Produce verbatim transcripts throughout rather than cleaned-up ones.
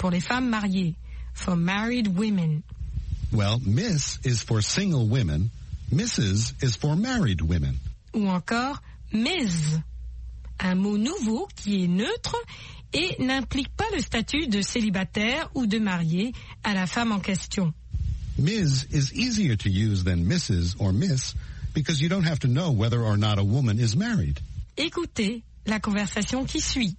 pour les femmes mariées. For married women. Well, Miss is for single women. Missus is for married women. Ou encore Miz, un mot nouveau qui est neutre et n'implique pas le statut de célibataire ou de marié à la femme en question. Miz is easier to use than Missus or Miss because you don't have to know whether or not a woman is married. Écoutez la conversation qui suit.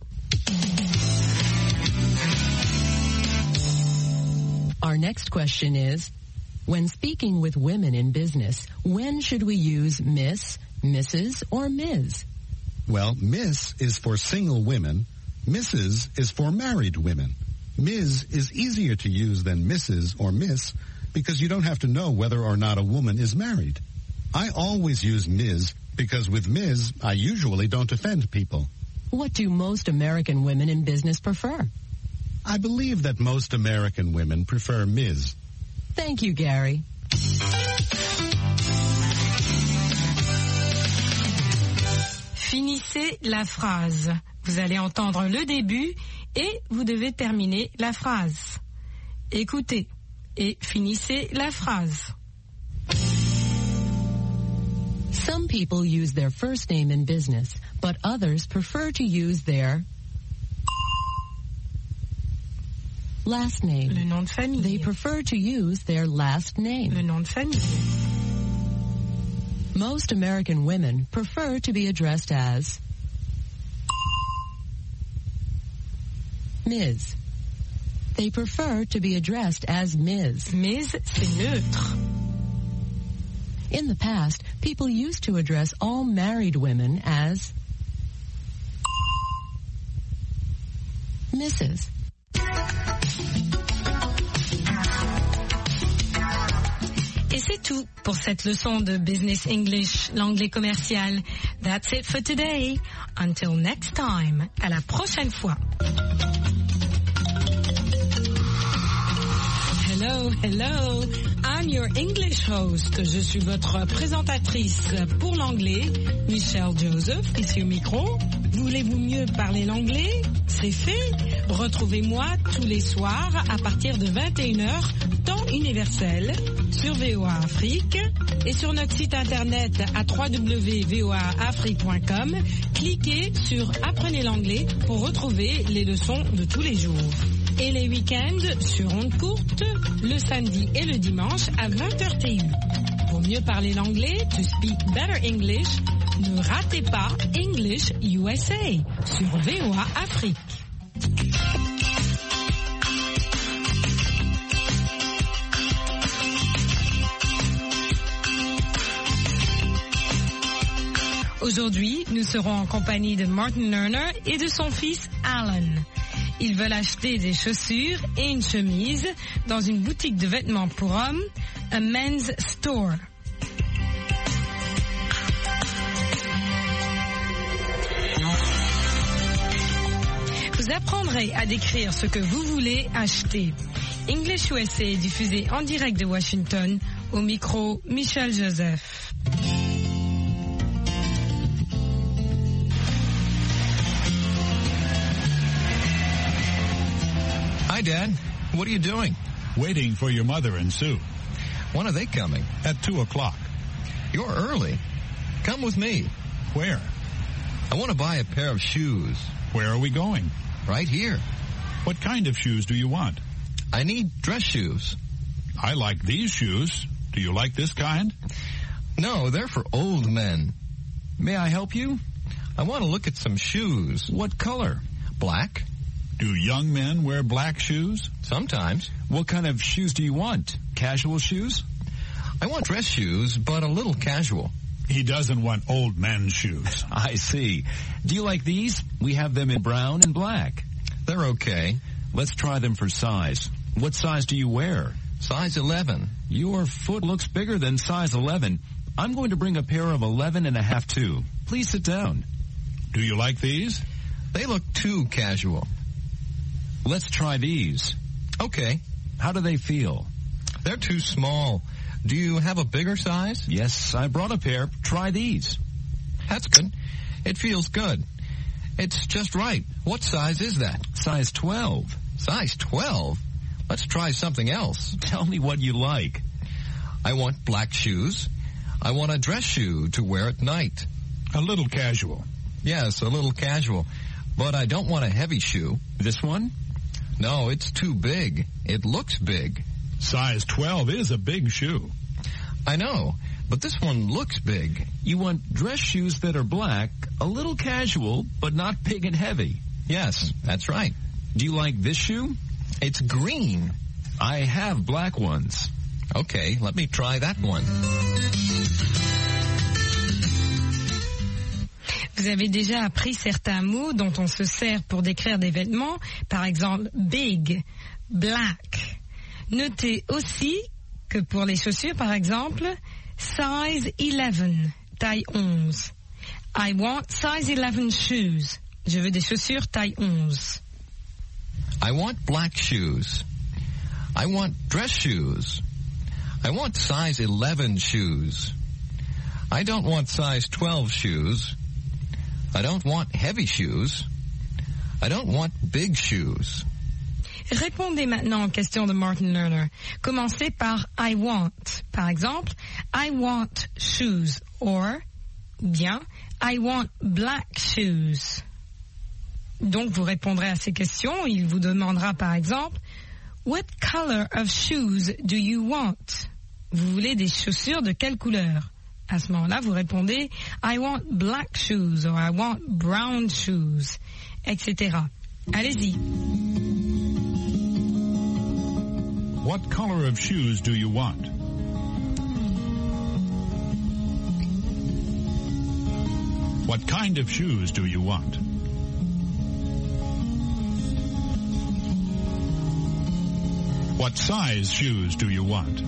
Our next question is, when speaking with women in business, when should we use Miss, Missus, or Miz? Well, Miss is for single women. Missus is for married women. Miz is easier to use than Missus or Miss because you don't have to know whether or not a woman is married. I always use Miz because with Miz, I usually don't offend people. What do most American women in business prefer? I believe that most American women prefer Miz. Thank you, Gary. Finissez la phrase. Vous allez entendre le début et vous devez terminer la phrase. Écoutez et finissez la phrase. Some people use their first name in business, but others prefer to use their last name. Le nom de famille. They prefer to use their last name. Le nom de famille. Most American women prefer to be addressed as Miz. They prefer to be addressed as Miz. Miz, c'est neutre. In the past, people used to address all married women as Missus Et c'est tout pour cette leçon de Business English, l'anglais commercial. That's it for today. Until next time. À la prochaine fois. Hello, hello. I'm your English host. Je suis votre présentatrice pour l'anglais, Michelle Joseph, ici au micro. Voulez-vous mieux parler l'anglais? C'est fait. Retrouvez-moi tous les soirs à partir de vingt et une heures, temps universel, sur V O A Afrique et sur notre site internet à w w w point v o a afrique point com. Cliquez sur Apprenez l'anglais pour retrouver les leçons de tous les jours. Et les week-ends sur ondes courtes, le samedi et le dimanche à vingt heures T U. Pour mieux parler l'anglais, to speak better English, ne ratez pas English U S A sur V O A Afrique. Aujourd'hui, nous serons en compagnie de Martin Lerner et de son fils Alan. Ils veulent acheter des chaussures et une chemise dans une boutique de vêtements pour hommes, a men's store. Vous apprendrez à décrire ce que vous voulez acheter. English U S A est diffusé en direct de Washington, au micro Michel Joseph. Hi, Dad. What are you doing? Waiting for your mother and Sue. When are they coming? At two o'clock. You're early. Come with me. Where? I want to buy a pair of shoes. Where are we going? Right here. What kind of shoes do you want? I need dress shoes. I like these shoes. Do you like this kind? No, they're for old men. May I help you? I want to look at some shoes. What color? Black. Do young men wear black shoes? Sometimes. What kind of shoes do you want? Casual shoes? I want dress shoes, but a little casual. He doesn't want old men's shoes. I see. Do you like these? We have them in brown and black. They're okay. Let's try them for size. What size do you wear? Size eleven. Your foot looks bigger than size eleven. I'm going to bring a pair of eleven and a half too. Please sit down. Do you like these? They look too casual. Let's try these. Okay. How do they feel? They're too small. Do you have a bigger size? Yes, I brought a pair. Try these. That's good. It feels good. It's just right. What size is that? Size twelve. Size twelve? Let's try something else. Tell me what you like. I want black shoes. I want a dress shoe to wear at night. A little casual. Yes, a little casual. But I don't want a heavy shoe. This one? No, it's too big. It looks big. Size twelve is a big shoe. I know, but this one looks big. You want dress shoes that are black, a little casual, but not big and heavy. Yes, that's right. Do you like this shoe? It's green. I have black ones. Okay, let me try that one. Vous avez déjà appris certains mots dont on se sert pour décrire des vêtements, par exemple big, black. Notez aussi que pour les chaussures, par exemple, size eleven, taille onze. I want size eleven shoes. Je veux des chaussures taille onze. I want black shoes. I want dress shoes. I want size eleven shoes. I don't want size twelve shoes. I don't want heavy shoes. I don't want big shoes. Répondez maintenant aux questions de Martin Lerner. Commencez par I want. Par exemple, I want shoes. Or, bien, I want black shoes. Donc, vous répondrez à ces questions. Il vous demandera par exemple, what color of shoes do you want? Vous voulez des chaussures de quelle couleur? À ce moment-là, vous répondez, I want black shoes or I want brown shoes, et cetera. Allez-y. What color of shoes do you want? What kind of shoes do you want? What size shoes do you want?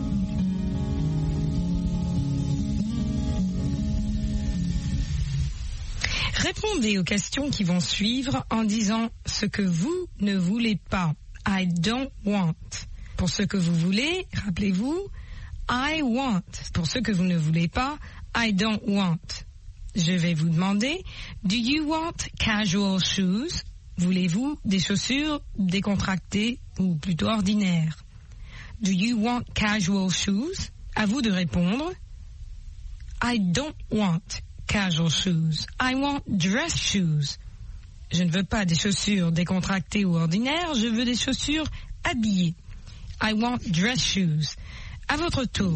Répondez aux questions qui vont suivre en disant ce que vous ne voulez pas. I don't want. Pour ce que vous voulez, rappelez-vous, I want. Pour ce que vous ne voulez pas, I don't want. Je vais vous demander, do you want casual shoes? Voulez-vous des chaussures décontractées ou plutôt ordinaires? Do you want casual shoes? À vous de répondre. I don't want casual shoes. I want dress shoes. Je ne veux pas des chaussures décontractées ou ordinaires, je veux des chaussures habillées. I want dress shoes. À votre tour.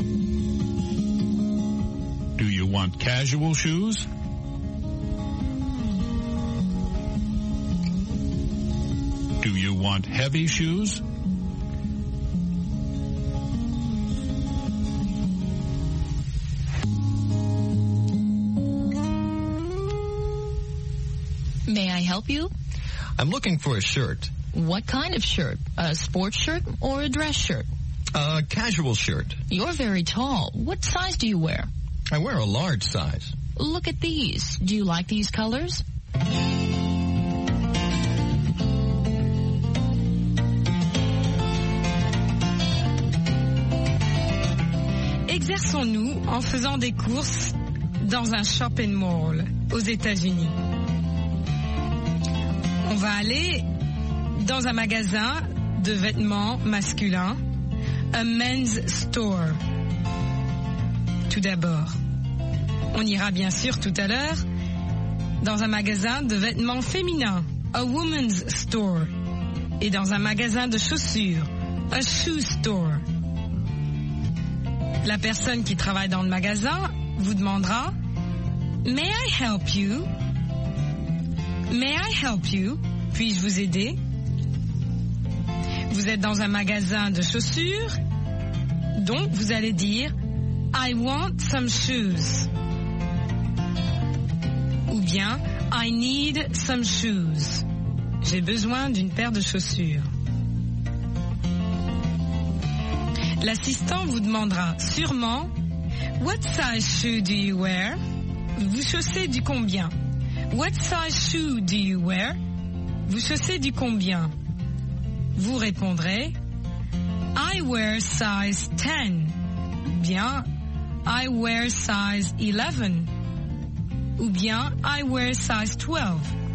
Do you want casual shoes? Do you want heavy shoes? May I help you? I'm looking for a shirt. What kind of shirt? A sports shirt or a dress shirt? A casual shirt. You're very tall. What size do you wear? I wear a large size. Look at these. Do you like these colors? Exerçons-nous en faisant des courses dans un shopping mall aux États-Unis. On va aller dans un magasin de vêtements masculins, a men's store. Tout d'abord, on ira bien sûr tout à l'heure dans un magasin de vêtements féminins, a woman's store, et dans un magasin de chaussures, a shoe store. La personne qui travaille dans le magasin vous demandera « May I help you? May I help you? Puis-je vous aider? » Vous êtes dans un magasin de chaussures, donc vous allez dire « I want some shoes » ou bien « I need some shoes ». J'ai besoin d'une paire de chaussures. L'assistant vous demandera sûrement « What size shoe do you wear? » Vous chaussez du combien? What size shoe do you wear? Vous chaussez du combien? Vous répondrez I wear size ten. Bien I wear size eleven. Ou bien I wear size twelve.